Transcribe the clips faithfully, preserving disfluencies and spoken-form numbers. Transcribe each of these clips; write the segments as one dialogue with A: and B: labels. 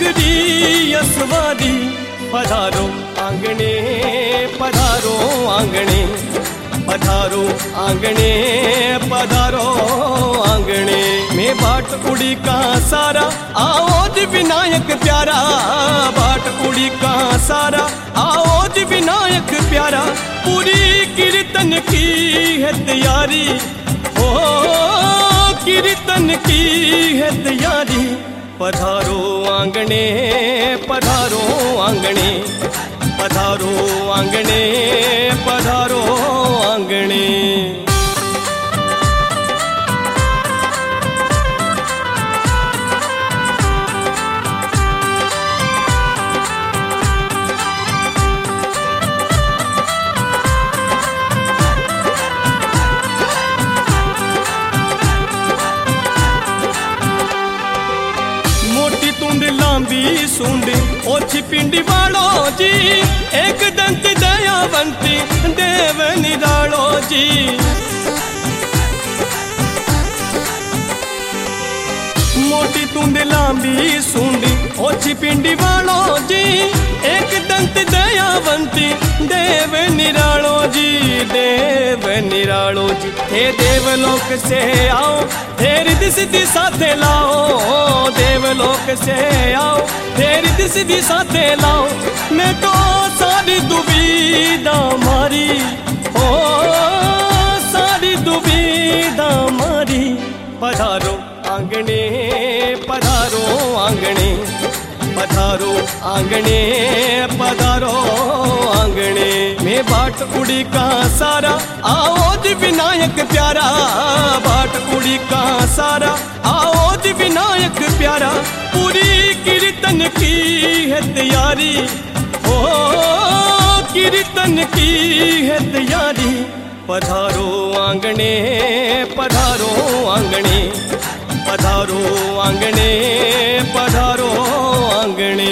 A: री असवारी। पधारो आंगणे पधारो आंगणे, पधारो आंगणे पधारो आंगणे। में बाट उड़ी का सारा आओ जी विनायक प्यारा, बाट उड़ी का सारा आओ जी विनायक प्यारा। पूरी कीर्तन की है तैयारी, ओ कीर्तन की है तैयारी। पधारो आंगणे पधारो आंगणे, पधारो आंगणे पधारो आंगणे। लांबी सूंडी ओछी पिंडी वालो जी, एक दंत दयावंती देव निरालो जी। मोटी तुंद लांबी सूंडी ओछी पिंडी वालो जी, एक दंत दयावंती देव निरालो जी, देव निरालो जी। हे देवलोक से आओ तेरी दिशा साथे लाओ, देवलोक से आओ तेरी दिशा साथे लाओ। मैं तो सारी दुविधा मारी, ओ सारी दुविधा मारी। पधारो आंगणे पधारो आंगणे, पधारो आंगणे पधारो आंगणे। में बाट उड़ी का सारा आओ जी विनायक प्यारा, बाट उड़ी का सारा आओ जी विनायक प्यारा। पूरी कीर्तन की है तैयारी, ओ कीर्तन की है तैयारी। पधारो आंगणे पधारो आंगणे, पधारो आंगणे पधारो आंगणे।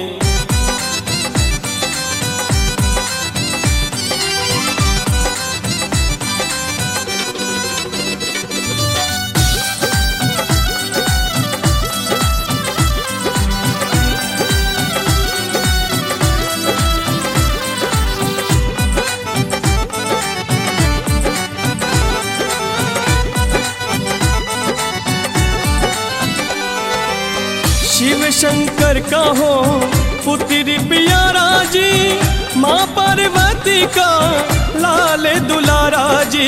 A: शिव शंकर का हो पुत्री प्यारा जी, माँ पार्वती का लाल दुलारा जी।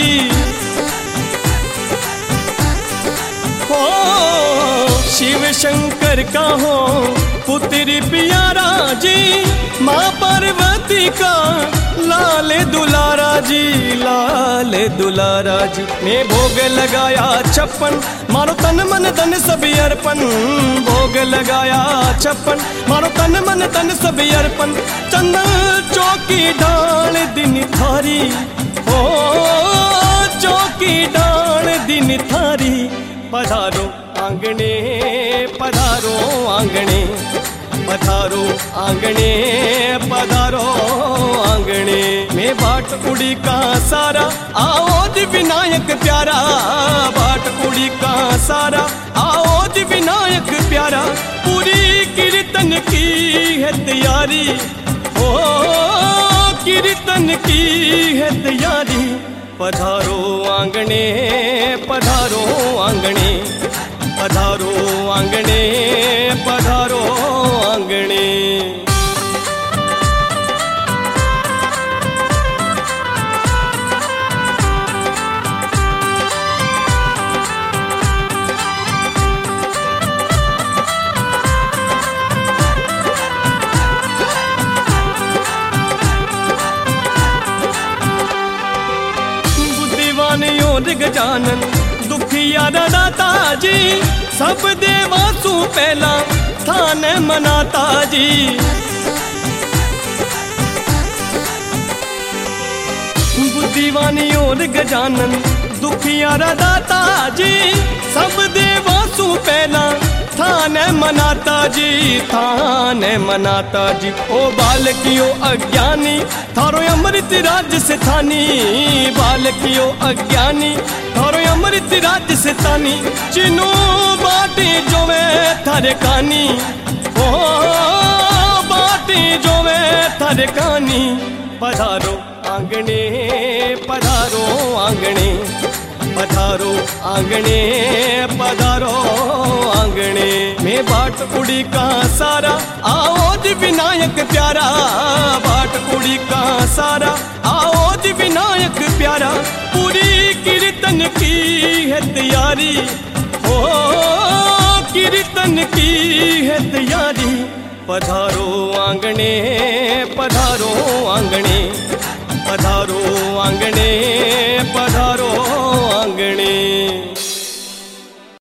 A: हो शिव शंकर का हो पुत्री प्यारा जी, माँ पार्वती का लाल दुलारा जी, लाल दुलारा जी। मैं भोग लगाया छप्पन मारो तन मन धन सभी अर्पण, भोग लगाया छप्पन मारो तन मन धन सभी अर्पण। चंदन चौकी डाल दिन थारी, ओ चौकी डाल दिन थारी। पधारो आंगणे पधारो आंगणे, पधारो आंगणे पधारो आंगणे। में बाट उड़ी का सारा आओ जी विनायक प्यारा, बाट उड़ी का सारा आओ जी विनायक प्यारा। पूरी कीर्तन की है तैयारी, ओ कीर्तन की है तैयारी। पधारो आंगणे पधारो आंगणे, पधारो आंगणे पधारो आंगणे। गजानन दुखिया दाता जी, सब देवासु पहला थान मनाता जी। बुद्धिवानी और गजानन दुखिया दाता जी, सब देवासु पहला थान मनाता जी, थान मनाता जी। ओ बालकियो अज्ञानी थारो अमृत राज्य से थानी, बालकियो अज्ञानी थारो अमृत राज्य से थानी। चिनो बाटी जो वे था थारे कानी, ओ बाटी जोवे थारे कानी। पधारो आंगणे पधारो आंगणे, पधारो आंगणे पधारो आंगणे। मैं बाट उड़ी का सारा आओ जी विनायक प्यारा, बाट उड़ी का सारा आओ जी विनायक प्यारा। पूरी कीर्तन की है तैयारी, ओ कीर्तन की है तैयारी। पधारो आंगणे पधारो आंगणे, पधारो आंगणे